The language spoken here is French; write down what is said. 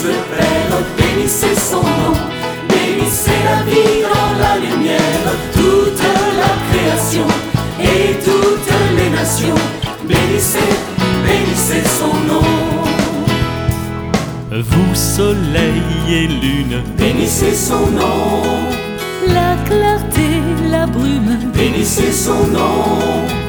le Père, bénissez son nom. Bénissez la vie dans la lumière, toute la création et toutes les nations. Bénissez, bénissez son nom. Vous soleil et lune, Bénissez son nom. La clarté, la brume, Bénissez son nom.